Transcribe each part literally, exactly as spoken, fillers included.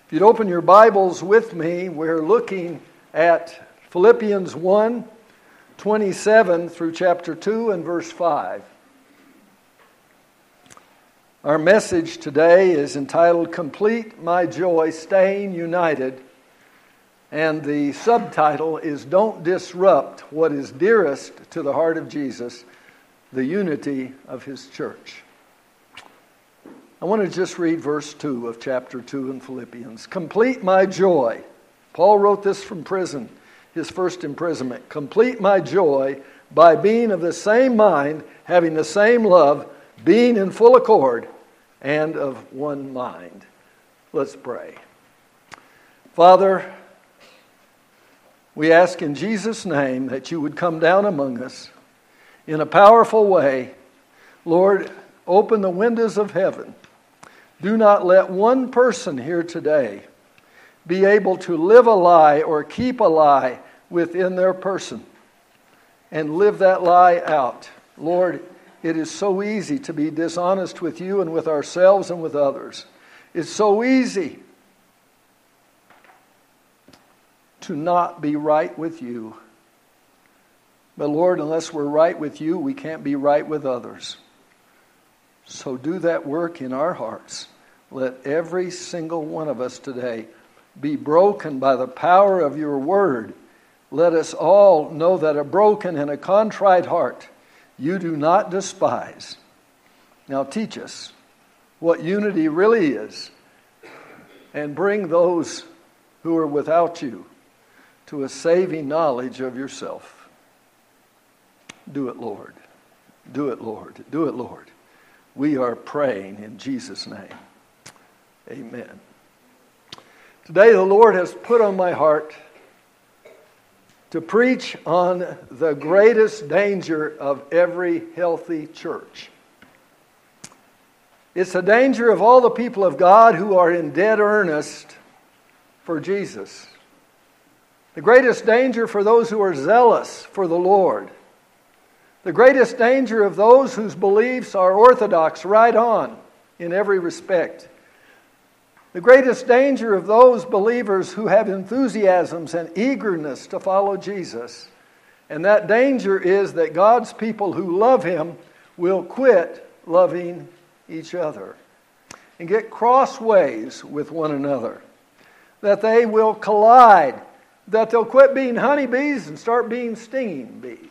If you'd open your Bibles with me, we're looking at Philippians one, twenty-seven through chapter two and verse five. Our message today is entitled, Complete My Joy, Staying United. And the subtitle is, Don't Disrupt What is Dearest to the Heart of Jesus, the Unity of His Church. I want to just read verse two of chapter two in Philippians. Complete my joy. Paul wrote this from prison, his first imprisonment. Complete my joy by being of the same mind, having the same love, being in full accord, and of one mind. Let's pray. Father, we ask in Jesus' name that you would come down among us in a powerful way. Lord, open the windows of heaven. Do not let one person here today be able to live a lie or keep a lie within their person and live that lie out. Lord, it is so easy to be dishonest with you and with ourselves and with others. It's so easy to not be right with you. But Lord, unless we're right with you, we can't be right with others. So do that work in our hearts. Let every single one of us today be broken by the power of your word. Let us all know that a broken and a contrite heart you do not despise. Now teach us what unity really is and bring those who are without you to a saving knowledge of yourself. Do it, Lord. Do it, Lord. Do it, Lord. We are praying in Jesus' name. Amen. Today the Lord has put on my heart to preach on the greatest danger of every healthy church. It's the danger of all the people of God who are in dead earnest for Jesus. The greatest danger for those who are zealous for the Lord. The greatest danger of those whose beliefs are orthodox, right on in every respect. The greatest danger of those believers who have enthusiasms and eagerness to follow Jesus. And that danger is that God's people who love Him will quit loving each other and get crossways with one another. That they will collide. That they'll quit being honeybees and start being stinging bees.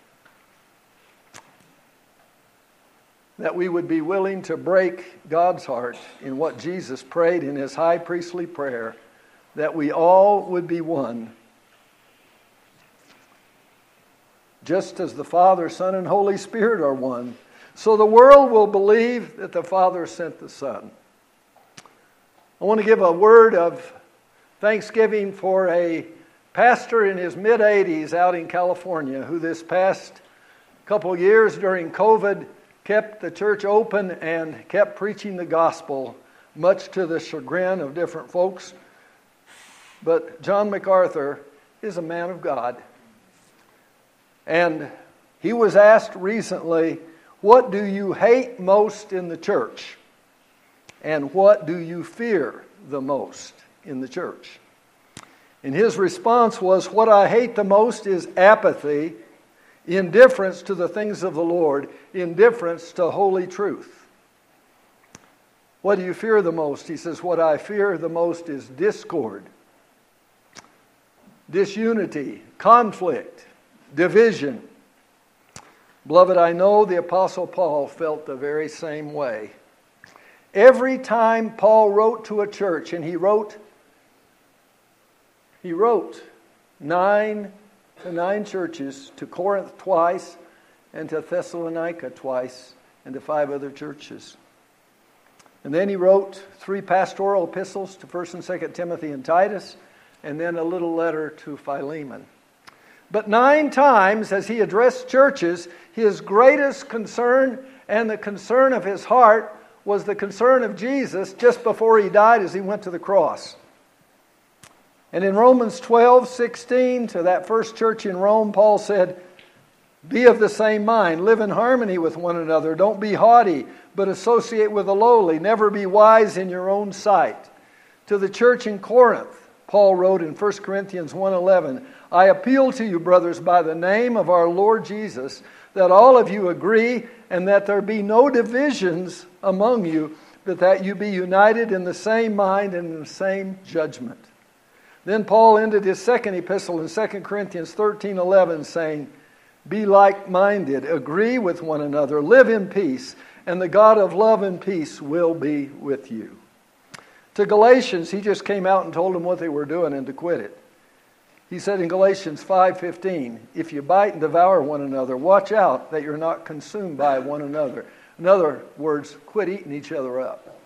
That we would be willing to break God's heart in what Jesus prayed in His high priestly prayer, that we all would be one. Just as the Father, Son, and Holy Spirit are one, so the world will believe that the Father sent the Son. I want to give a word of thanksgiving for a pastor in his mid-eighties out in California who this past couple years during COVID kept the church open and kept preaching the gospel, much to the chagrin of different folks. But John MacArthur is a man of God. And he was asked recently, what do you hate most in the church? And what do you fear the most in the church? And his response was, what I hate the most is apathy, indifference to the things of the Lord, indifference to holy truth. What do you fear the most? He says, what I fear the most is discord, disunity, conflict, division. Beloved, I know the Apostle Paul felt the very same way. Every time Paul wrote to a church, and he wrote, he wrote nine to nine churches, to Corinth twice, and to Thessalonica twice, and to five other churches. And then he wrote three pastoral epistles to First and Second Timothy and Titus, and then a little letter to Philemon. But nine times, as he addressed churches, his greatest concern and the concern of his heart was the concern of Jesus just before he died as he went to the cross. And in Romans twelve sixteen, to that first church in Rome, Paul said, be of the same mind, live in harmony with one another, don't be haughty, but associate with the lowly, never be wise in your own sight. To the church in Corinth, Paul wrote in First Corinthians one eleven, I appeal to you, brothers, by the name of our Lord Jesus, that all of you agree and that there be no divisions among you, but that you be united in the same mind and in the same judgment. Then Paul ended his second epistle in Second Corinthians thirteen eleven saying, be like-minded, agree with one another, live in peace, and the God of love and peace will be with you. To Galatians, he just came out and told them what they were doing and to quit it. He said in Galatians five fifteen, if you bite and devour one another, watch out that you're not consumed by one another. In other words, quit eating each other up.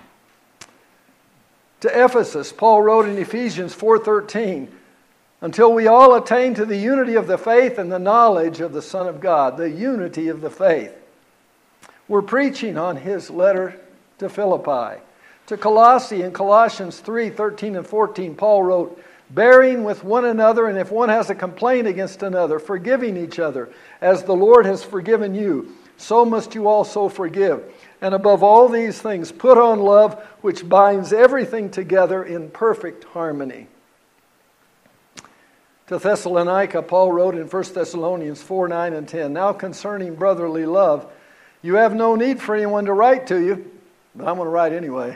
To Ephesus, Paul wrote in Ephesians four thirteen, until we all attain to the unity of the faith and the knowledge of the Son of God, the unity of the faith. We're preaching on his letter to Philippi. To Colossae, in Colossians three thirteen and fourteen, Paul wrote, bearing with one another, and if one has a complaint against another, forgiving each other, as the Lord has forgiven you, so must you also forgive. And above all these things, put on love, which binds everything together in perfect harmony. To Thessalonica, Paul wrote in First Thessalonians four nine and ten, now concerning brotherly love, you have no need for anyone to write to you, but I'm going to write anyway.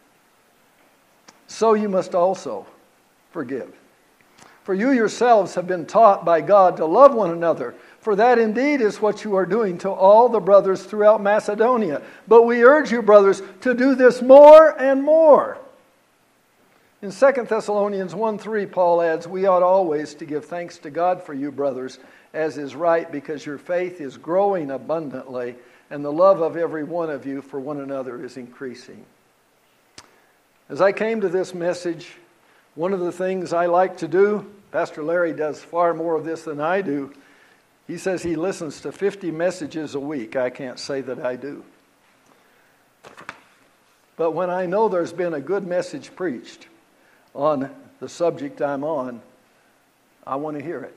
So you must also forgive. For you yourselves have been taught by God to love one another, for that indeed is what you are doing to all the brothers throughout Macedonia. But we urge you, brothers, to do this more and more. In Second Thessalonians one three, Paul adds, we ought always to give thanks to God for you, brothers, as is right, because your faith is growing abundantly, and the love of every one of you for one another is increasing. As I came to this message, one of the things I like to do, Pastor Larry does far more of this than I do. He says he listens to fifty messages a week. I can't say that I do. But when I know there's been a good message preached on the subject I'm on, I want to hear it.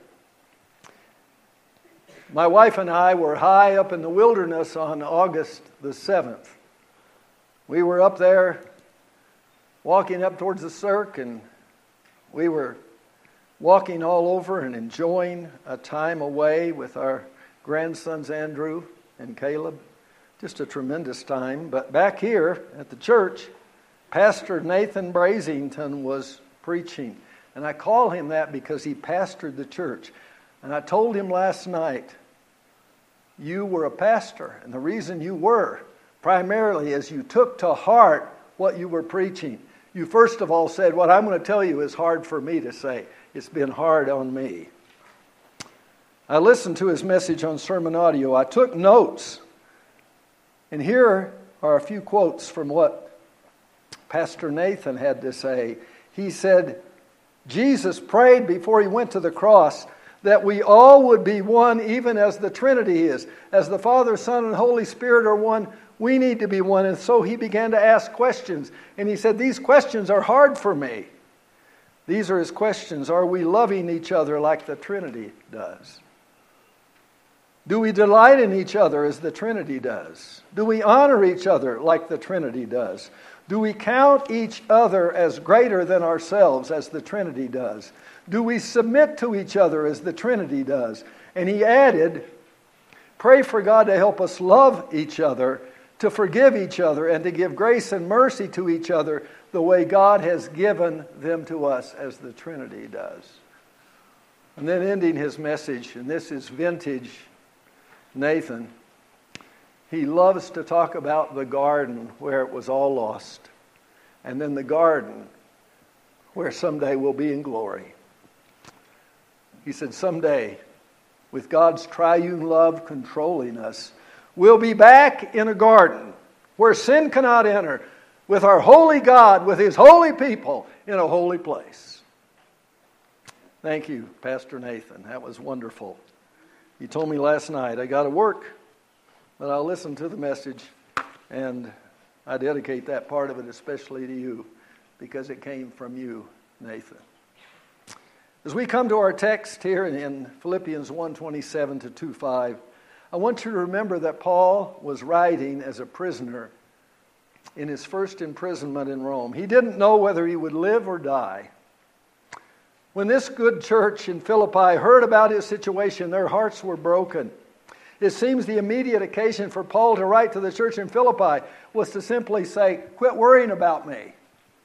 My wife and I were high up in the wilderness on August the seventh. We were up there walking up towards the cirque, and we were walking all over and enjoying a time away with our grandsons Andrew and Caleb. Just a tremendous time. But back here at the church, Pastor Nathan Brazington was preaching. And I call him that because he pastored the church. And I told him last night, you were a pastor. And the reason you were, primarily, is you took to heart what you were preaching. You first of all said, what I'm going to tell you is hard for me to say. It's been hard on me. I listened to his message on sermon audio. I took notes. And here are a few quotes from what Pastor Nathan had to say. He said, Jesus prayed before he went to the cross that we all would be one, even as the Trinity is. As the Father, Son, and Holy Spirit are one, we need to be one. And so he began to ask questions. And he said, these questions are hard for me. These are his questions. Are we loving each other like the Trinity does? Do we delight in each other as the Trinity does? Do we honor each other like the Trinity does? Do we count each other as greater than ourselves as the Trinity does? Do we submit to each other as the Trinity does? And he added, pray for God to help us love each other, to forgive each other, and to give grace and mercy to each other the way God has given them to us as the Trinity does. And then ending his message, and this is vintage Nathan, he loves to talk about the garden where it was all lost, and then the garden where someday we'll be in glory. He said, someday, with God's triune love controlling us, we'll be back in a garden where sin cannot enter, with our holy God, with his holy people, in a holy place. Thank you, Pastor Nathan. That was wonderful. He told me last night, I got to work, but I'll listen to the message, and I dedicate that part of it especially to you, because it came from you, Nathan. As we come to our text here in Philippians one twenty-seven to two five, I want you to remember that Paul was writing as a prisoner in his first imprisonment in Rome. He didn't know whether he would live or die. When this good church in Philippi heard about his situation, their hearts were broken. It seems the immediate occasion for Paul to write to the church in Philippi was to simply say, quit worrying about me.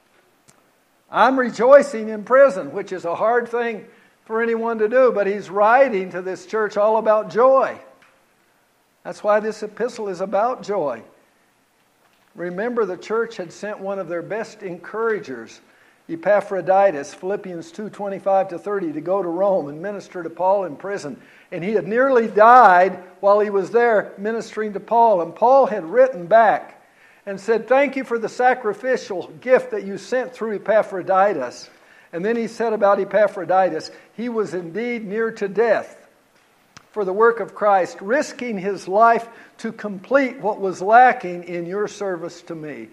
I'm rejoicing in prison, which is a hard thing for anyone to do, but he's writing to this church all about joy. That's why this epistle is about joy. Remember, the church had sent one of their best encouragers, Epaphroditus, Philippians two, twenty-five to thirty, to go to Rome and minister to Paul in prison. And he had nearly died while he was there ministering to Paul. And Paul had written back and said, thank you for the sacrificial gift that you sent through Epaphroditus. And then he said about Epaphroditus, he was indeed near to death for the work of Christ, risking his life to complete what was lacking in your service to me.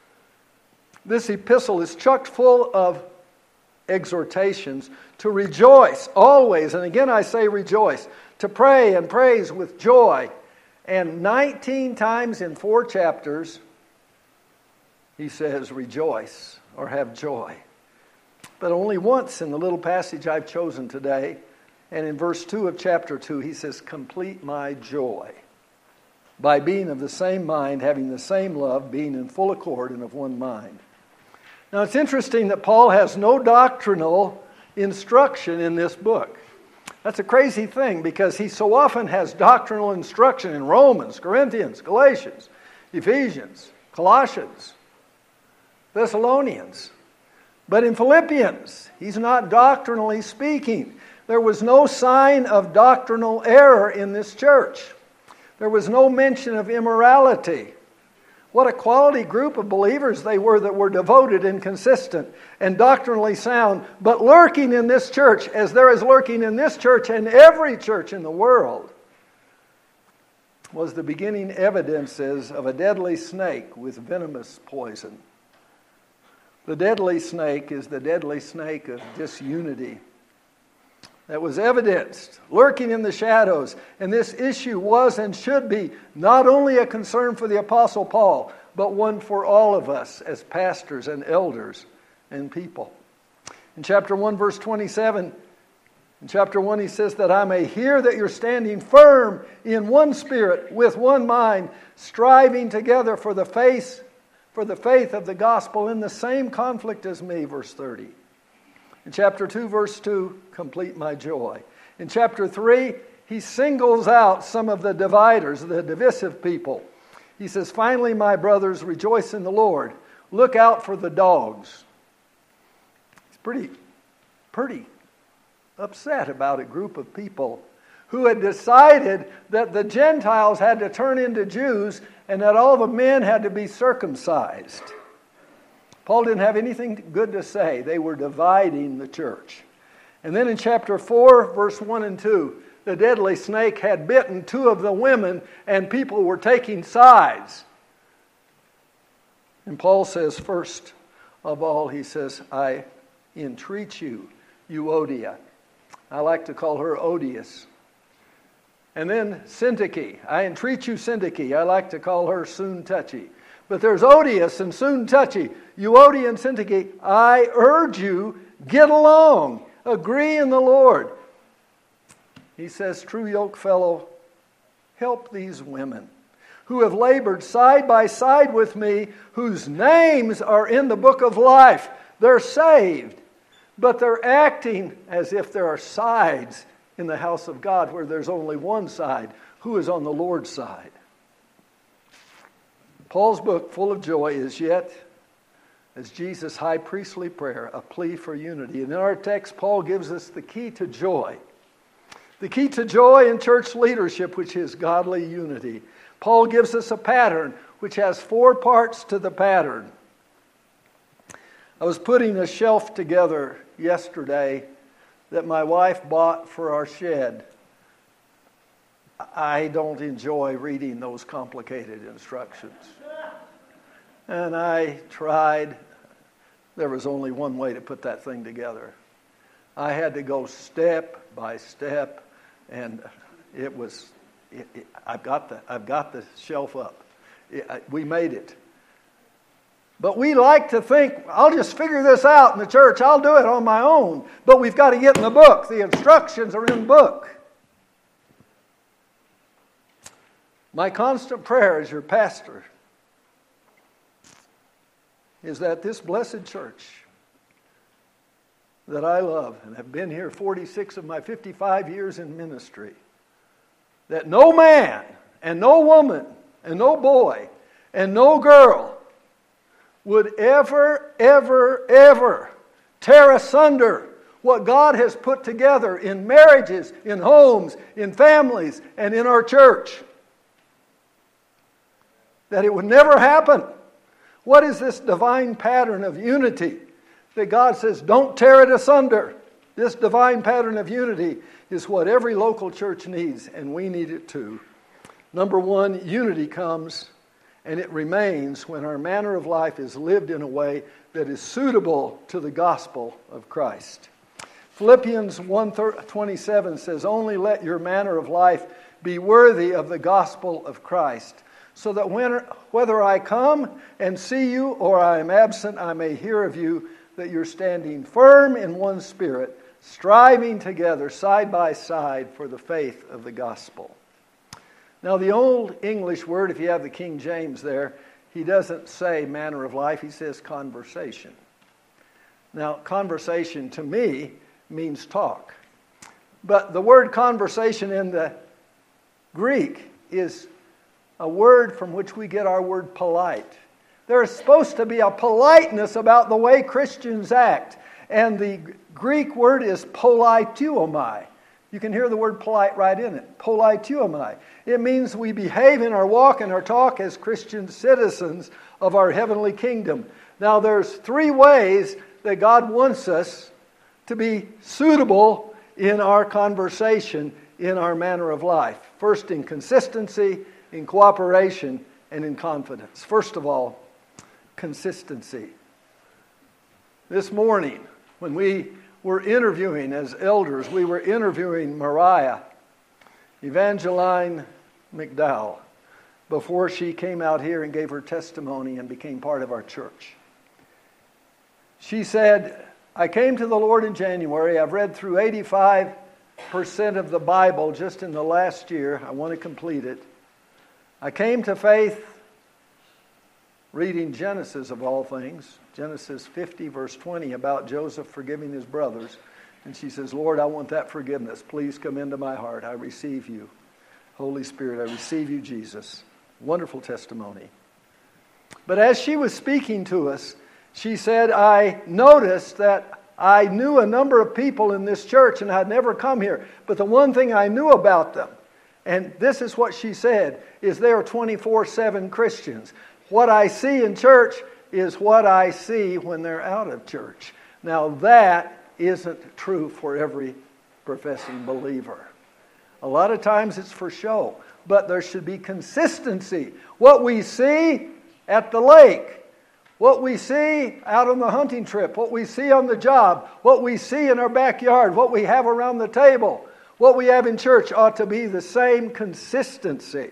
This epistle is chock full of exhortations to rejoice always, and again I say rejoice, to pray and praise with joy. And nineteen times in four chapters, he says rejoice or have joy. But only once in the little passage I've chosen today, and in verse two of chapter two, he says, complete my joy by being of the same mind, having the same love, being in full accord and of one mind. Now it's interesting that Paul has no doctrinal instruction in this book. That's a crazy thing because he so often has doctrinal instruction in Romans, Corinthians, Galatians, Ephesians, Colossians, Thessalonians. But in Philippians, he's not doctrinally speaking. There was no sign of doctrinal error in this church. There was no mention of immorality. What a quality group of believers they were that were devoted and consistent and doctrinally sound. But lurking in this church, as there is lurking in this church and every church in the world, was the beginning evidences of a deadly snake with venomous poison. The deadly snake is the deadly snake of disunity that was evidenced, lurking in the shadows. And this issue was and should be not only a concern for the Apostle Paul, but one for all of us as pastors and elders and people. In chapter one, verse twenty-seven, in chapter one he says that I may hear that you're standing firm in one spirit, with one mind, striving together for the faith, for the faith of the gospel in the same conflict as me, verse thirty. In chapter two, verse two, complete my joy. In chapter three, he singles out some of the dividers, the divisive people. He says, finally, my brothers, rejoice in the Lord. Look out for the dogs. He's pretty, pretty upset about a group of people who had decided that the Gentiles had to turn into Jews and that all the men had to be circumcised. Paul didn't have anything good to say. They were dividing the church. And then in chapter four, verse one and two, the deadly snake had bitten two of the women and people were taking sides. And Paul says, first of all, he says, I entreat you, Euodia. I like to call her odious. And then Syntyche. I entreat you, Syntyche. I like to call her soon touchy. But there's odious and soon touchy. Euodia and Syntyche, I urge you, get along. Agree in the Lord. He says, true yoke fellow, help these women who have labored side by side with me, whose names are in the book of life. They're saved, but they're acting as if there are sides in the house of God where there's only one side. Who is on the Lord's side? Paul's book, full of joy, is yet, as Jesus' high priestly prayer, a plea for unity. And in our text, Paul gives us the key to joy. The key to joy in church leadership, which is godly unity. Paul gives us a pattern, which has four parts to the pattern. I was putting a shelf together yesterday that my wife bought for our shed. I don't enjoy reading those complicated instructions. And I tried. There was only one way to put that thing together. I had to go step by step, and it was. It, it, I've got the. I've got the shelf up. It, I, we made it, But we like to think, I'll just figure this out in the church. I'll do it on my own. But we've got to get in the book. The instructions are in the book. My constant prayer as your pastor is that this blessed church that I love and have been here forty-six of my fifty-five years in ministry, that no man and no woman and no boy and no girl would ever, ever, ever tear asunder what God has put together in marriages, in homes, in families, and in our church. That it would never happen. What is this divine pattern of unity that God says, don't tear it asunder? This divine pattern of unity is what every local church needs, and we need it too. Number one, unity comes and it remains when our manner of life is lived in a way that is suitable to the gospel of Christ. Philippians one twenty-seven says, only let your manner of life be worthy of the gospel of Christ, so that when, whether I come and see you or I am absent, I may hear of you that you're standing firm in one spirit, striving together side by side for the faith of the gospel. Now, the Old English word, if you have the King James there, he doesn't say manner of life, he says conversation. Now, conversation to me means talk. But the word conversation in the Greek is a word from which we get our word polite. There is supposed to be a politeness about the way Christians act. And the Greek word is politeuomai. You can hear the word polite right in it. Politeuomai. It means we behave in our walk and our talk as Christian citizens of our heavenly kingdom. Now there's three ways that God wants us to be suitable in our conversation, in our manner of life. First, in consistency, in cooperation, and in confidence. First of all, consistency. This morning, when we were interviewing as elders, we were interviewing Mariah Evangeline McDowell before she came out here and gave her testimony and became part of our church. She said, I came to the Lord in January. I've read through eighty-five percent of the Bible just in the last year. I want to complete it. I came to faith reading Genesis of all things, Genesis fifty verse twenty about Joseph forgiving his brothers. And she says, Lord, I want that forgiveness. Please come into my heart. I receive you. Holy Spirit, I receive you, Jesus. Wonderful testimony. But as she was speaking to us, she said, I noticed that I knew a number of people in this church and I'd never come here. But the one thing I knew about them, and this is what she said, is they are twenty-four seven Christians. What I see in church is what I see when they're out of church. Now that isn't true for every professing believer. A lot of times it's for show, but there should be consistency. What we see at the lake, what we see out on the hunting trip, what we see on the job, what we see in our backyard, what we have around the table, what we have in church ought to be the same consistency.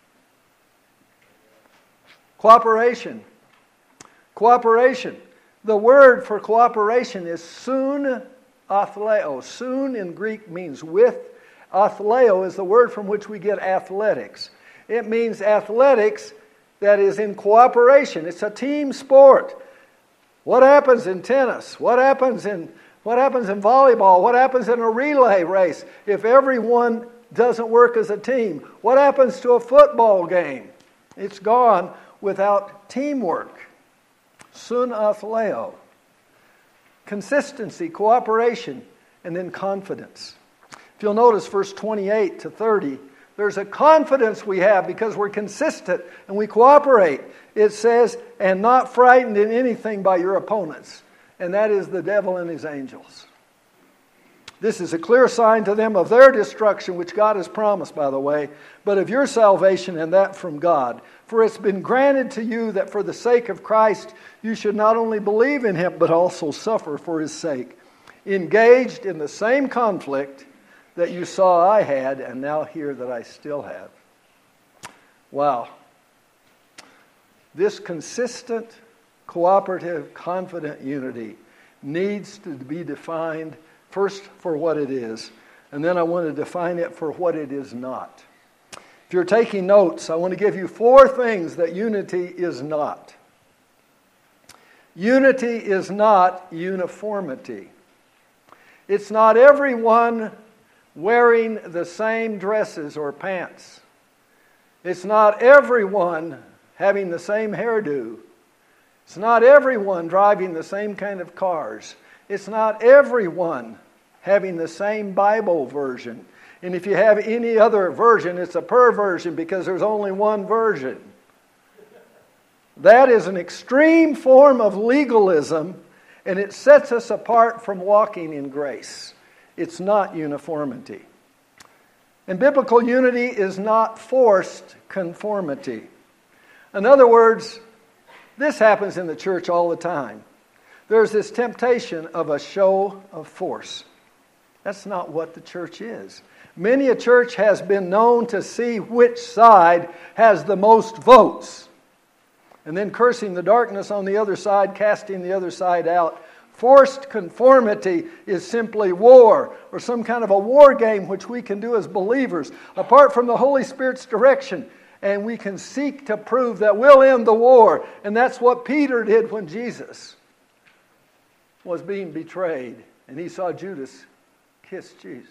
Cooperation. Cooperation. The word for cooperation is soon athleo. Soon in Greek means with. Athleo is the word from which we get athletics. It means athletics that is in cooperation. It's a team sport. What happens in tennis? What happens in what happens in volleyball? What happens in a relay race if everyone doesn't work as a team? What happens to a football game? It's gone without teamwork. Sun athleo. Consistency, cooperation, and then confidence. If you'll notice verse twenty-eight to thirty, there's a confidence we have because we're consistent and we cooperate. It says, and not frightened in anything by your opponents. And that is the devil and his angels. This is a clear sign to them of their destruction, which God has promised, by the way, but of your salvation, and that from God. For it's been granted to you that for the sake of Christ you should not only believe in him, but also suffer for his sake, engaged in the same conflict that you saw I had, and now hear that I still have. Wow. This consistent cooperative, confident unity needs to be defined first for what it is, and then I want to define it for what it is not. If you're taking notes, I want to give you four things that unity is not. Unity is not uniformity. It's not everyone wearing the same dresses or pants. It's not everyone having the same hairdo. It's not everyone driving the same kind of cars. It's not everyone having the same Bible version. And if you have any other version, it's a perversion because there's only one version. That is an extreme form of legalism, and it sets us apart from walking in grace. It's not uniformity. And biblical unity is not forced conformity. In other words, this happens in the church all the time. There's this temptation of a show of force. That's not what the church is. Many a church has been known to see which side has the most votes, and then cursing the darkness on the other side, casting the other side out. Forced conformity is simply war, or some kind of a war game which we can do as believers, apart from the Holy Spirit's direction. And we can seek to prove that we'll end the war. And that's what Peter did when Jesus was being betrayed. And he saw Judas kiss Jesus.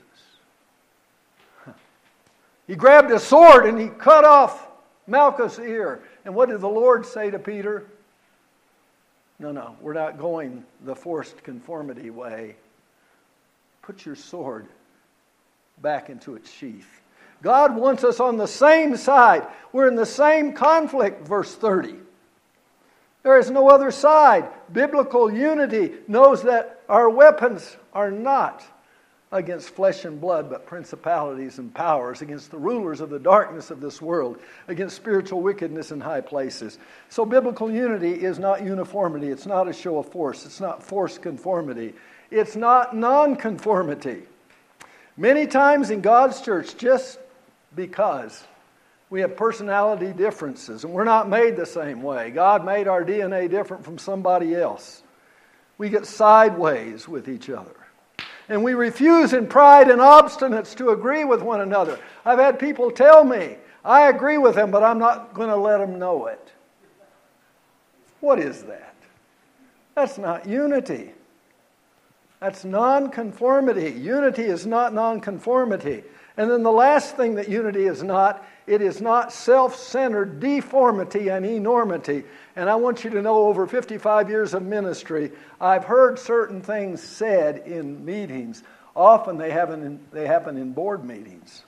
He grabbed a sword and he cut off Malchus' ear. And what did the Lord say to Peter? No, no, we're not going the forced conformity way. Put your sword back into its sheath. God wants us on the same side. We're in the same conflict, verse thirty. There is no other side. Biblical unity knows that our weapons are not against flesh and blood, but principalities and powers, against the rulers of the darkness of this world, against spiritual wickedness in high places. So biblical unity is not uniformity. It's not a show of force. It's not forced conformity. It's not non-conformity. Many times in God's church, just because we have personality differences and we're not made the same way. God made our D N A different from somebody else. We get sideways with each other. And we refuse in pride and obstinance to agree with one another. I've had people tell me, I agree with them, but I'm not going to let them know it. What is that? That's not unity. That's non-conformity. Unity is not non-conformity. And then the last thing that unity is not, it is not self-centered deformity and enormity. And I want you to know, over fifty-five years of ministry, I've heard certain things said in meetings. Often they happen in, they happen in board meetings.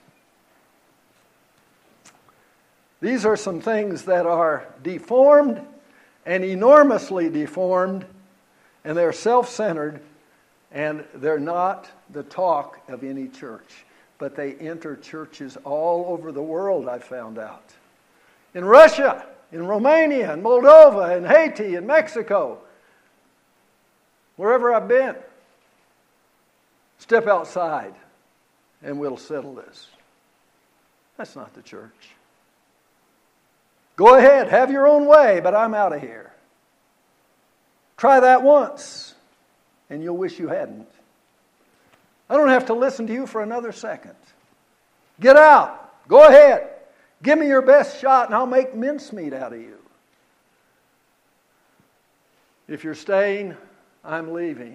These are some things that are deformed and enormously deformed, and they're self-centered, and they're not the talk of any church. But they enter churches all over the world, I found out. In Russia, in Romania, in Moldova, in Haiti, in Mexico. Wherever I've been. Step outside and we'll settle this. That's not the church. Go ahead, have your own way, but I'm out of here. Try that once and you'll wish you hadn't. I don't have to listen to you for another second. Get out. Go ahead. Give me your best shot and I'll make mincemeat out of you. If you're staying, I'm leaving.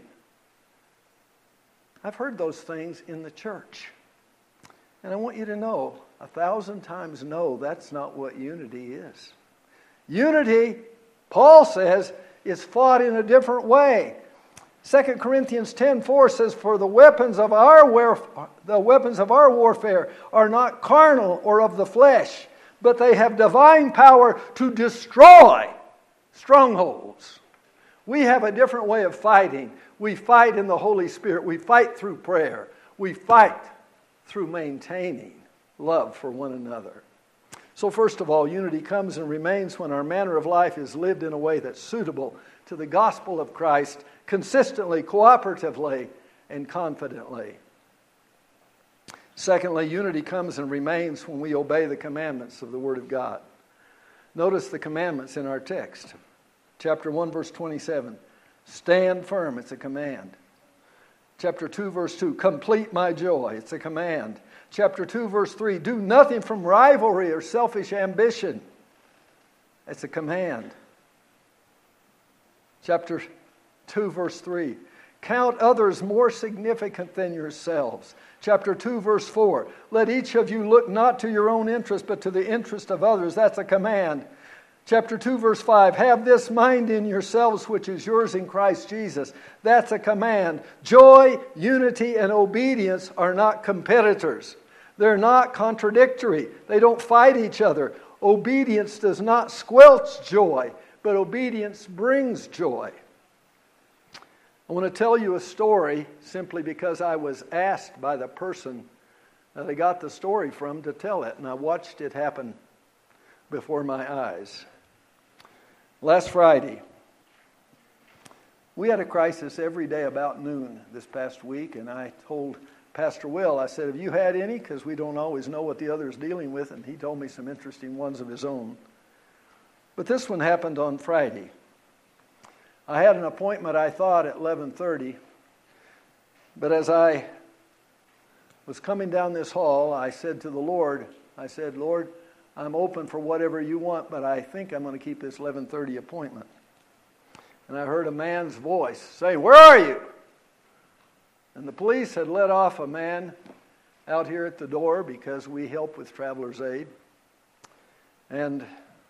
I've heard those things in the church. And I want you to know, a thousand times no, that's not what unity is. Unity, Paul says, is fought in a different way. Second Corinthians ten four says, "For the weapons of our warf- the weapons of our warfare are not carnal or of the flesh, but they have divine power to destroy strongholds." We have a different way of fighting. We fight in the Holy Spirit. We fight through prayer. We fight through maintaining love for one another. So first of all, unity comes and remains when our manner of life is lived in a way that's suitable to the gospel of Christ, consistently, cooperatively, and confidently. Secondly, unity comes and remains when we obey the commandments of the Word of God. Notice the commandments in our text. Chapter one, verse twenty-seven. Stand firm. It's a command. Chapter two, verse two. Complete my joy. It's a command. Chapter two, verse three. Do nothing from rivalry or selfish ambition. It's a command. Chapter two, verse three. Count others more significant than yourselves. Chapter two, verse four. Let each of you look not to your own interest, but to the interest of others. That's a command. Chapter two, verse five. Have this mind in yourselves, which is yours in Christ Jesus. That's a command. Joy, unity, and obedience are not competitors. They're not contradictory. They don't fight each other. Obedience does not squelch joy, but obedience brings joy. I want to tell you a story simply because I was asked by the person that I got the story from to tell it, and I watched it happen before my eyes. Last Friday, we had a crisis every day about noon this past week, and I told Pastor Will, I said, have you had any? Because we don't always know what the other is dealing with, and he told me some interesting ones of his own. But this one happened on Friday. I had an appointment, I thought, at eleven thirty, but as I was coming down this hall, I said to the Lord, I said, Lord, I'm open for whatever you want, but I think I'm going to keep this eleven thirty appointment. And I heard a man's voice say, where are you? And the police had let off a man out here at the door because we help with Traveler's Aid. And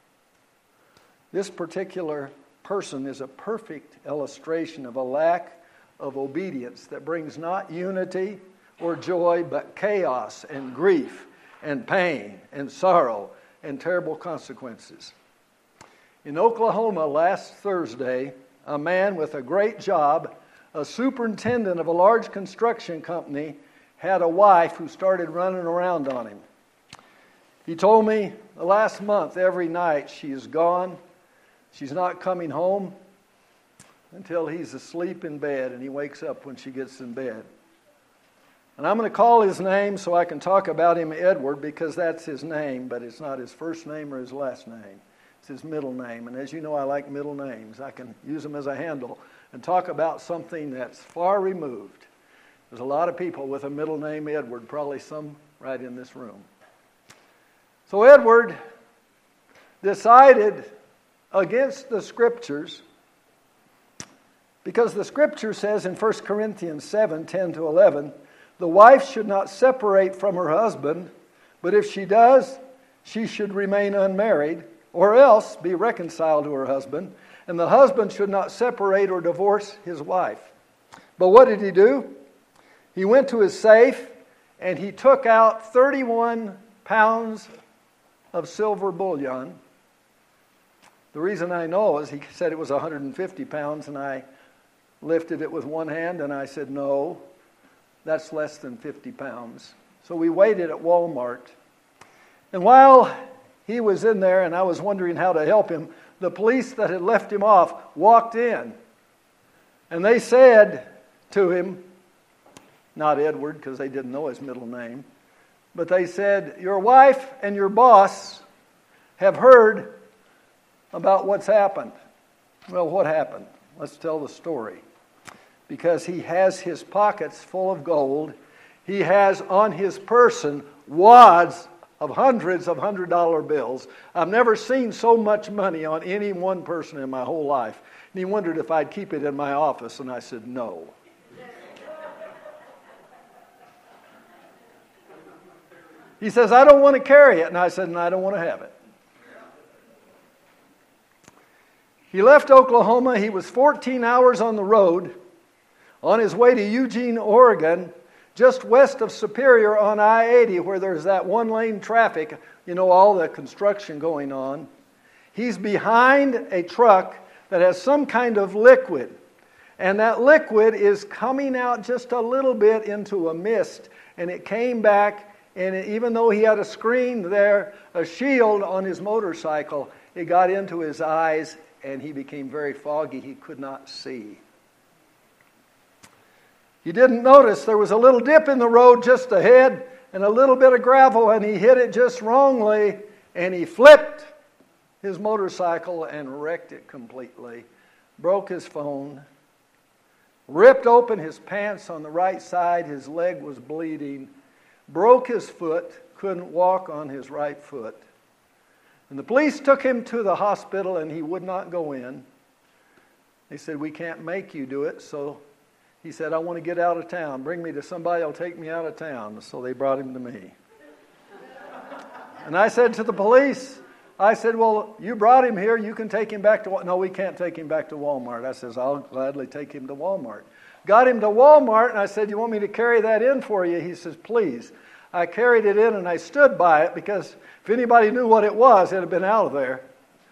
this particular person is a perfect illustration of a lack of obedience that brings not unity or joy, but chaos and grief and pain and sorrow and terrible consequences. In Oklahoma last Thursday, a man with a great job, a superintendent of a large construction company, had a wife who started running around on him. He told me the last month, every night she is gone. She's not coming home until he's asleep in bed, and he wakes up when she gets in bed. And I'm going to call his name so I can talk about him, Edward, because that's his name, but it's not his first name or his last name. It's his middle name. And as you know, I like middle names. I can use them as a handle and talk about something that's far removed. There's a lot of people with a middle name Edward, probably some right in this room. So Edward decided against the Scriptures, because the Scripture says in First Corinthians seven, ten to eleven, the wife should not separate from her husband, but if she does, she should remain unmarried, or else be reconciled to her husband, and the husband should not separate or divorce his wife. But what did he do? He went to his safe, and he took out thirty-one pounds of silver bullion. The reason I know is he said it was one hundred fifty pounds, and I lifted it with one hand, and I said, no, that's less than fifty pounds. So we waited at Walmart. And while he was in there, and I was wondering how to help him, the police that had left him off walked in. And they said to him, not Edward, because they didn't know his middle name, but they said, your wife and your boss have heard about what's happened. Well, what happened? Let's tell the story. Because he has his pockets full of gold. He has on his person wads of hundreds of hundred dollar bills. I've never seen so much money on any one person in my whole life. And he wondered if I'd keep it in my office, and I said no. He says, I don't want to carry it. And I said, and I don't want to have it. He left Oklahoma. He was fourteen hours on the road on his way to Eugene, Oregon, just west of Superior on I eighty, where there's that one-lane traffic, you know, all the construction going on. He's behind a truck that has some kind of liquid. And that liquid is coming out just a little bit into a mist. And it came back, and it, even though he had a screen there, a shield on his motorcycle, it got into his eyes, and he became very foggy. He could not see. He didn't notice there was a little dip in the road just ahead and a little bit of gravel, and he hit it just wrongly, and he flipped his motorcycle and wrecked it completely, broke his phone, ripped open his pants on the right side, his leg was bleeding, broke his foot, couldn't walk on his right foot. And the police took him to the hospital and he would not go in. They said, we can't make you do it. So he said, I want to get out of town. Bring me to somebody that'll take me out of town. So they brought him to me. And I said to the police, I said, well, you brought him here. You can take him back to Walmart. No, we can't take him back to Walmart. I says, I'll gladly take him to Walmart. Got him to Walmart, and I said, you want me to carry that in for you? He says, please. I carried it in, and I stood by it, because if anybody knew what it was, it had been out of there.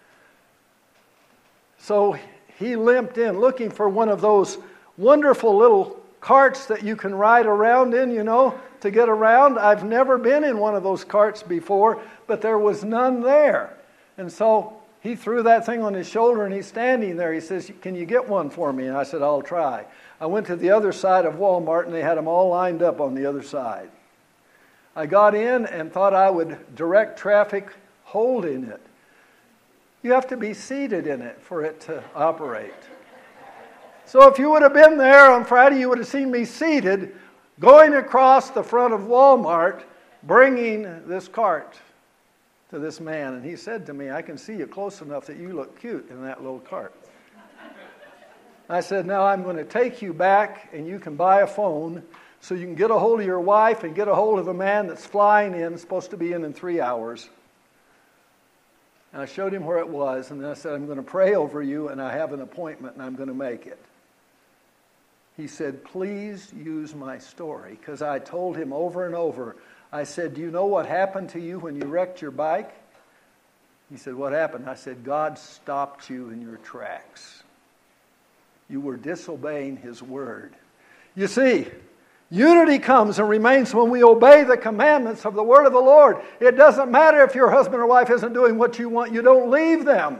So he limped in, looking for one of those wonderful little carts that you can ride around in, you know, to get around. I've never been in one of those carts before, but there was none there. And so he threw that thing on his shoulder, and he's standing there. He says, can you get one for me? And I said, I'll try. I went to the other side of Walmart, and they had them all lined up on the other side. I got in and thought I would direct traffic holding it. You have to be seated in it for it to operate. So if you would have been there on Friday, you would have seen me seated, going across the front of Walmart, bringing this cart to this man. And he said to me, I can see you close enough that you look cute in that little cart. I said, now I'm going to take you back, and you can buy a phone so you can get a hold of your wife and get a hold of the man that's flying in, supposed to be in in three hours. And I showed him where it was, and then I said, I'm going to pray over you, and I have an appointment, and I'm going to make it. He said, please use my story, because I told him over and over. I said, do you know what happened to you when you wrecked your bike? He said, what happened? I said, God stopped you in your tracks. You were disobeying His word. You see, unity comes and remains when we obey the commandments of the word of the Lord. It doesn't matter if your husband or wife isn't doing what you want. You don't leave them.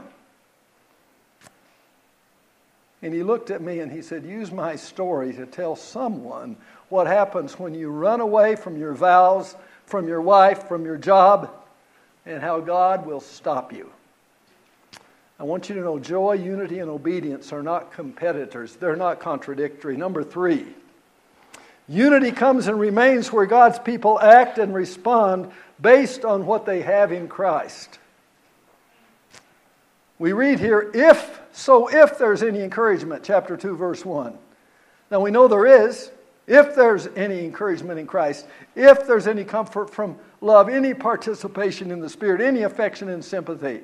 And he looked at me and he said, use my story to tell someone what happens when you run away from your vows, from your wife, from your job, and how God will stop you. I want you to know joy, unity, and obedience are not competitors. They're not contradictory. Number three, unity comes and remains where God's people act and respond based on what they have in Christ. We read here, if, so if there's any encouragement, chapter two, verse one. Now we know there is. If there's any encouragement in Christ, if there's any comfort from love, any participation in the Spirit, any affection and sympathy.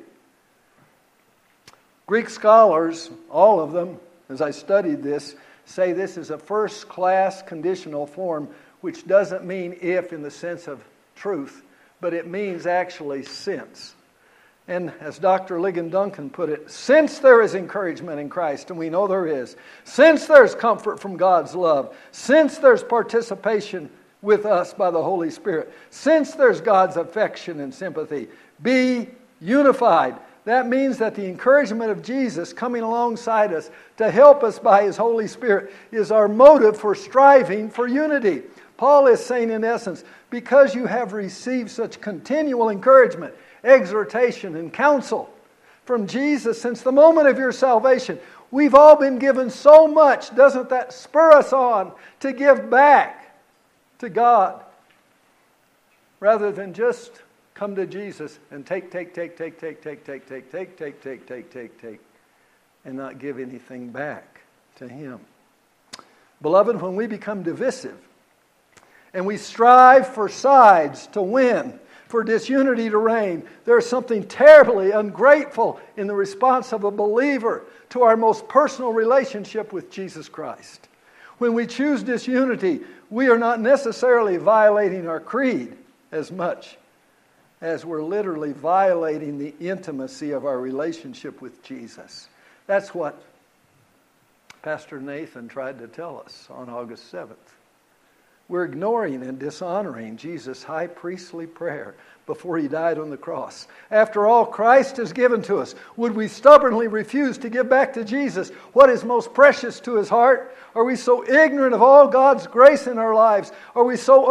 Greek scholars, all of them, as I studied this, say this is a first-class conditional form, which doesn't mean if in the sense of truth, but it means actually since. And as Doctor Ligon Duncan put it, since there is encouragement in Christ, and we know there is, since there's comfort from God's love, since there's participation with us by the Holy Spirit, since there's God's affection and sympathy, be unified. That means that the encouragement of Jesus coming alongside us to help us by His Holy Spirit is our motive for striving for unity. Paul is saying in essence, because you have received such continual encouragement, exhortation, and counsel from Jesus since the moment of your salvation, we've all been given so much. Doesn't that spur us on to give back to God rather than just come to Jesus and take, take, take, take, take, take, take, take, take, take, take, take, take, take, and not give anything back to Him. Beloved, when we become divisive and we strive for sides to win, for disunity to reign, there's something terribly ungrateful in the response of a believer to our most personal relationship with Jesus Christ. When we choose disunity, we are not necessarily violating our creed as much as we're literally violating the intimacy of our relationship with Jesus. That's what Pastor Nathan tried to tell us on August seventh. We're ignoring and dishonoring Jesus' high priestly prayer before He died on the cross. After all Christ has given to us, would we stubbornly refuse to give back to Jesus what is most precious to His heart? Are we so ignorant of all God's grace in our lives? Are we so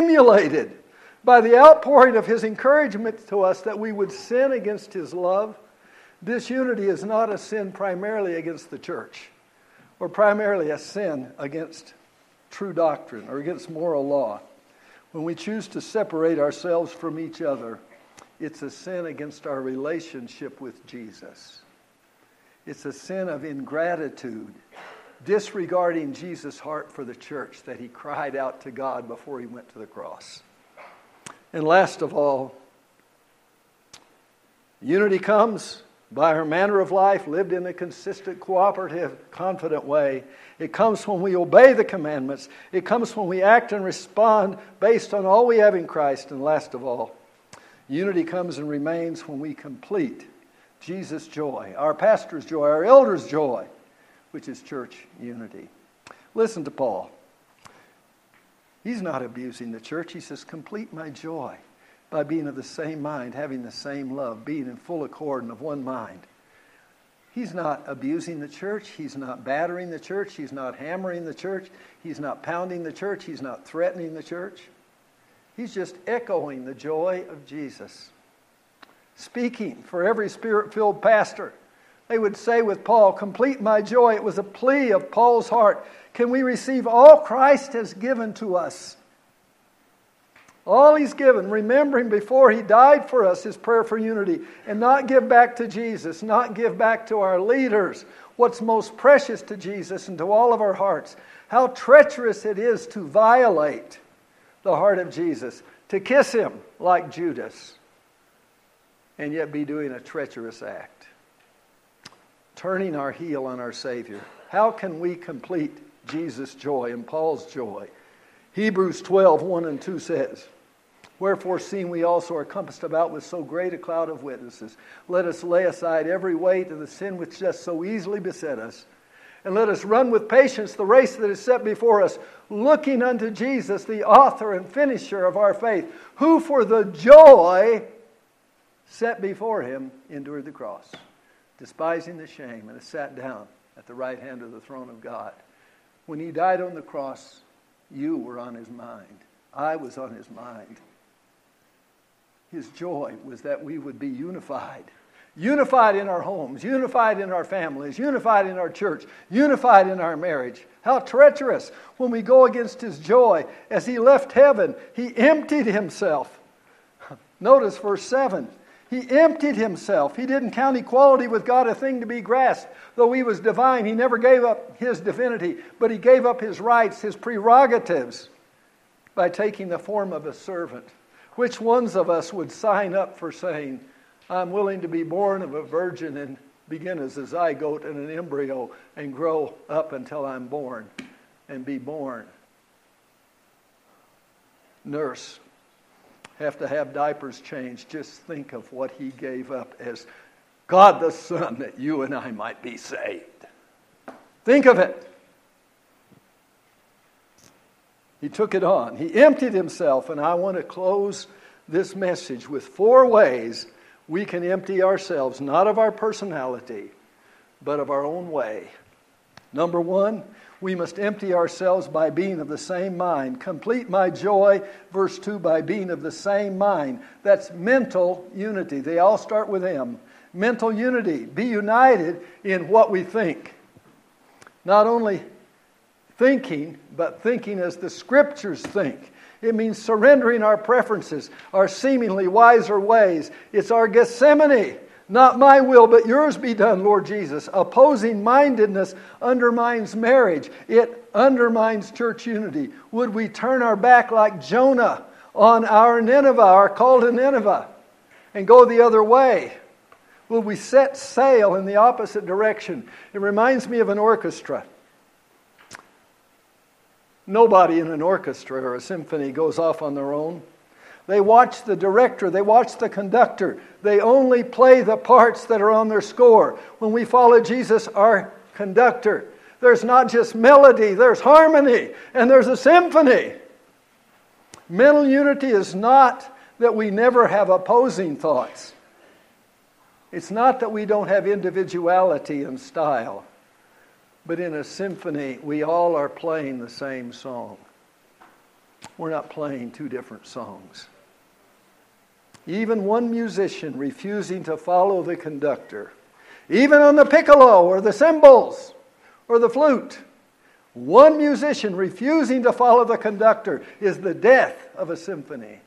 unstimulated by the outpouring of His encouragement to us that we would sin against His love? Disunity is not a sin primarily against the church, or primarily a sin against true doctrine or against moral law. When we choose to separate ourselves from each other, it's a sin against our relationship with Jesus. It's a sin of ingratitude, disregarding Jesus' heart for the church that he cried out to God before he went to the cross. And last of all, unity comes by our manner of life lived in a consistent, cooperative, confident way. It comes when we obey the commandments. It comes when we act and respond based on all we have in Christ. And last of all, unity comes and remains when we complete Jesus' joy, our pastor's joy, our elders' joy, which is church unity. Listen to Paul. He's not abusing the church. He says, complete my joy by being of the same mind, having the same love, being in full accord and of one mind. He's not abusing the church. He's not battering the church. He's not hammering the church. He's not pounding the church. He's not threatening the church. He's just echoing the joy of Jesus. Speaking for every Spirit-filled pastor. They would say with Paul, complete my joy. It was a plea of Paul's heart. Can we receive all Christ has given to us? All he's given, remembering before he died for us, his prayer for unity, and not give back to Jesus, not give back to our leaders what's most precious to Jesus and to all of our hearts. How treacherous it is to violate the heart of Jesus, to kiss him like Judas, and yet be doing a treacherous act, turning our heel on our Savior. How can we complete Jesus' joy and Paul's joy? Hebrews twelve, one and two says, wherefore, seeing we also are compassed about with so great a cloud of witnesses, let us lay aside every weight and the sin which does so easily beset us, and let us run with patience the race that is set before us, looking unto Jesus, the author and finisher of our faith, who for the joy set before him endured the cross, despising the shame, and has sat down at the right hand of the throne of God. When he died on the cross, you were on his mind. I was on his mind. His joy was that we would be unified. Unified in our homes, unified in our families, unified in our church, unified in our marriage. How treacherous when we go against his joy. As he left heaven, he emptied himself. Notice verse seven. He emptied himself. He didn't count equality with God a thing to be grasped. Though he was divine, he never gave up his divinity, but he gave up his rights, his prerogatives, by taking the form of a servant. Which ones of us would sign up for saying, I'm willing to be born of a virgin and begin as a zygote and an embryo and grow up until I'm born and be born? Nurse, have to have diapers changed. Just think of what he gave up as God the Son that you and I might be saved. Think of it. He took it on. He emptied himself. And I want to close this message with four ways we can empty ourselves, not of our personality, but of our own way. Number one, we must empty ourselves by being of the same mind. Complete my joy, verse two, by being of the same mind. That's mental unity. They all start with M. Mental unity. Be united in what we think. Not only thinking, but thinking as the Scriptures think. It means surrendering our preferences, our seemingly wiser ways. It's our Gethsemane. Not my will, but yours be done, Lord Jesus. Opposing mindedness undermines marriage. It undermines church unity. Would we turn our back like Jonah on our Nineveh, our call to Nineveh, and go the other way? Will we set sail in the opposite direction? It reminds me of an orchestra. Nobody in an orchestra or a symphony goes off on their own. They watch the director. They watch the conductor. They only play the parts that are on their score. When we follow Jesus, our conductor, there's not just melody, there's harmony, and there's a symphony. Mental unity is not that we never have opposing thoughts. It's not that we don't have individuality and style. But in a symphony, we all are playing the same song. We're not playing two different songs. Even one musician refusing to follow the conductor even on the piccolo or the cymbals or the flute. One musician refusing to follow the conductor is the death of a symphony.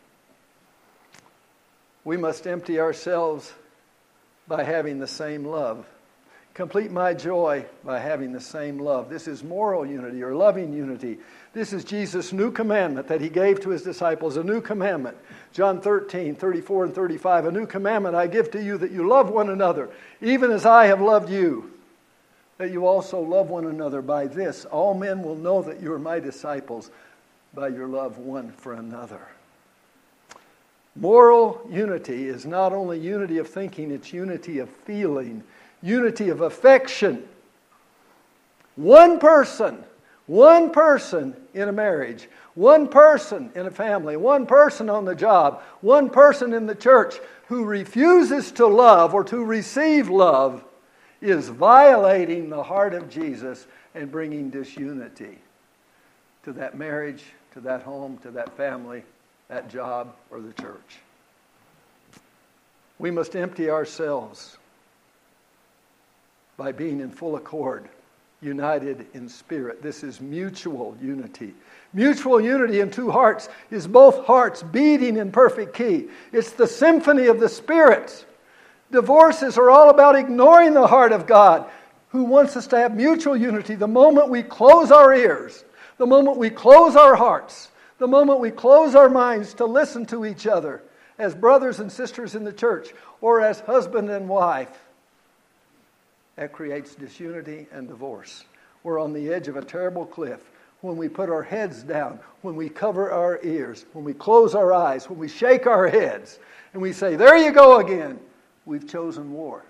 We must empty ourselves by having the same love. Complete my joy by having the same love. This is moral unity or loving unity. This is Jesus' new commandment that he gave to his disciples, a new commandment. John thirteen, thirty-four and thirty-five, a new commandment I give to you, that you love one another, even as I have loved you, that you also love one another. By this, all men will know that you are my disciples, by your love one for another. Moral unity is not only unity of thinking, it's unity of feeling, unity of affection. One person, one person in a marriage, one person in a family, one person on the job, one person in the church who refuses to love or to receive love is violating the heart of Jesus and bringing disunity to that marriage, to that home, to that family, that job, or the church. We must empty ourselves by being in full accord, united in spirit. This is mutual unity. Mutual unity in two hearts is both hearts beating in perfect key. It's the symphony of the Spirit. Divorces are all about ignoring the heart of God, who wants us to have mutual unity the moment we close our ears, the moment we close our hearts, the moment we close our minds to listen to each other as brothers and sisters in the church or as husband and wife. That creates disunity and divorce. We're on the edge of a terrible cliff when we put our heads down, when we cover our ears, when we close our eyes, when we shake our heads, and we say, there you go again. We've chosen war,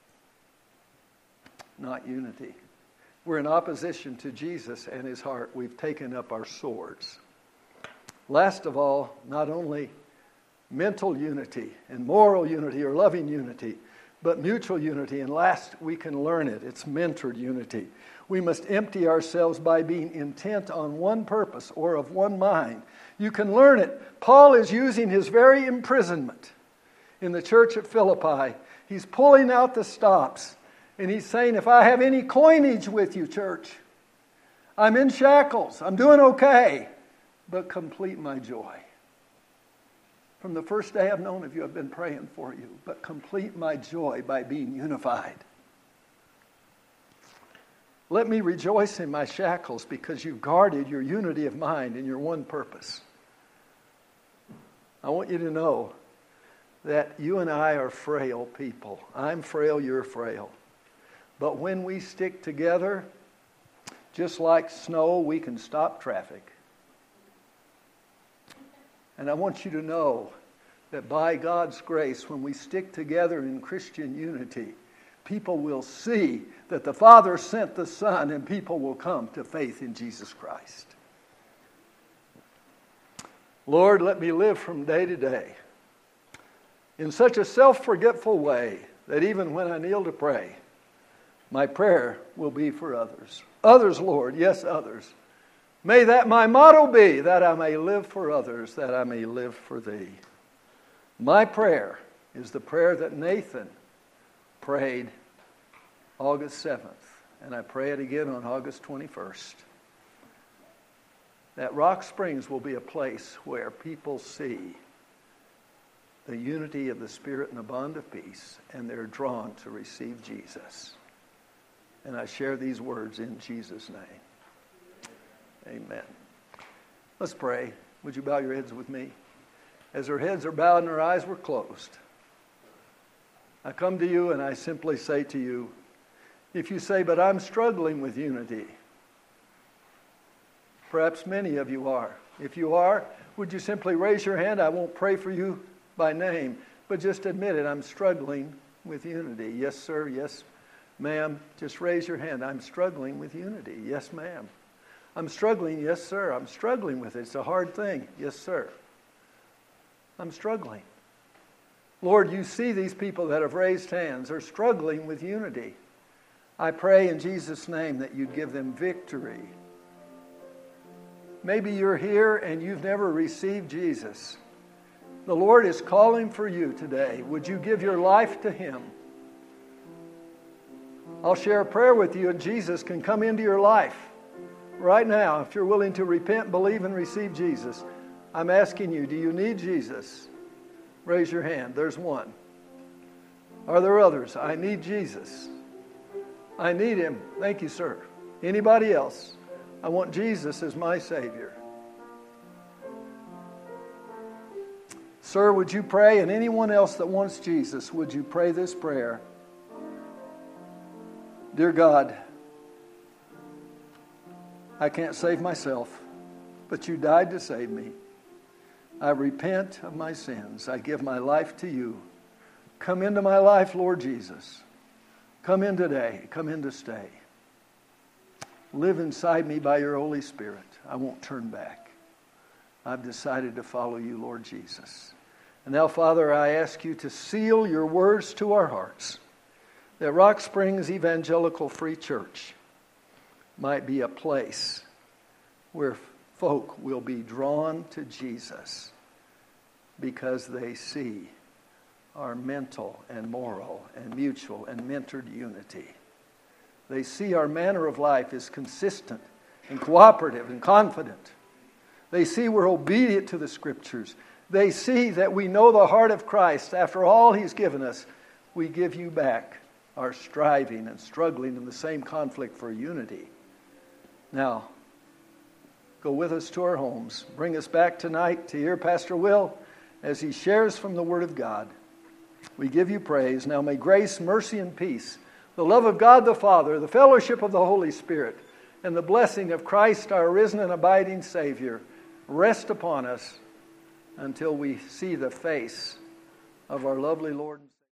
not unity. We're in opposition to Jesus and his heart. We've taken up our swords. Last of all, not only mental unity and moral unity or loving unity, but mutual unity. And last, we can learn it. It's mentored unity. We must empty ourselves by being intent on one purpose or of one mind. You can learn it. Paul is using his very imprisonment in the church at Philippi. He's pulling out the stops. And he's saying, if I have any coinage with you, church, I'm in shackles. I'm doing okay. But complete my joy. From the first day I've known of you, I've been praying for you. But complete my joy by being unified. Let me rejoice in my shackles because you've guarded your unity of mind and your one purpose. I want you to know that you and I are frail people. I'm frail, you're frail. But when we stick together, just like snow, we can stop traffic. And I want you to know that by God's grace, when we stick together in Christian unity, people will see that the Father sent the Son, and people will come to faith in Jesus Christ. Lord, let me live from day to day in such a self-forgetful way that even when I kneel to pray, my prayer will be for others. Others, Lord, yes, others. May that my motto be, that I may live for others, that I may live for thee. My prayer is the prayer that Nathan prayed August seventh, and I pray it again on August twenty-first. That Rock Springs will be a place where people see the unity of the Spirit and the bond of peace, and they're drawn to receive Jesus. And I share these words in Jesus' name. Amen. Let's pray. Would you bow your heads with me? As our heads are bowed and our eyes were closed, I come to you and I simply say to you, if you say, but I'm struggling with unity, perhaps many of you are. If you are, would you simply raise your hand? I won't pray for you by name, but just admit it. I'm struggling with unity. Yes, sir. Yes, ma'am. Just raise your hand. I'm struggling with unity. Yes, ma'am. I'm struggling. Yes, sir. I'm struggling with it. It's a hard thing. Yes, sir. I'm struggling. Lord, you see these people that have raised hands are struggling with unity. I pray in Jesus' name that you'd give them victory. Maybe you're here and you've never received Jesus. The Lord is calling for you today. Would you give your life to Him? I'll share a prayer with you, and Jesus can come into your life right now if you're willing to repent, believe, and receive Jesus. I'm asking you, do you need Jesus? Raise your hand. There's one. Are there others? I need Jesus. I need Him. Thank you, sir. Anybody else? I want Jesus as my Savior. Sir, would you pray? And anyone else that wants Jesus, would you pray this prayer? Dear God, I can't save myself, but you died to save me. I repent of my sins. I give my life to you. Come into my life, Lord Jesus. Come in today. Come in to stay. Live inside me by your Holy Spirit. I won't turn back. I've decided to follow you, Lord Jesus. And now, Father, I ask you to seal your words to our hearts, that Rock Springs Evangelical Free Church might be a place where folk will be drawn to Jesus because they see our mental and moral and mutual and mentored unity. They see our manner of life is consistent and cooperative and confident. They see we're obedient to the Scriptures. They see that we know the heart of Christ. After all He's given us, we give you back our striving and struggling in the same conflict for unity. Now, go with us to our homes. Bring us back tonight to hear Pastor Will as he shares from the Word of God. We give you praise. Now may grace, mercy, and peace, the love of God the Father, the fellowship of the Holy Spirit, and the blessing of Christ, our risen and abiding Savior, rest upon us until we see the face of our lovely Lord.